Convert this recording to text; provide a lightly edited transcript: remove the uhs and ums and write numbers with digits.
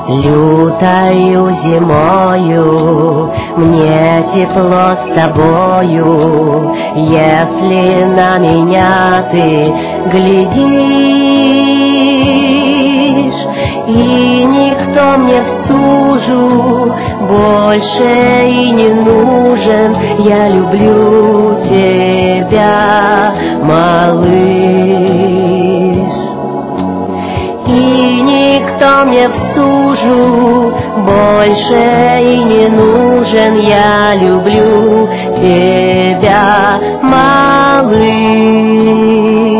Лютою зимою мне тепло с тобою, если на меня ты глядишь. И никто мне в стужу больше и не нужен, я люблю тебя, малыш. И никто мне в стужу больше и не нужен, я люблю тебя, малыш.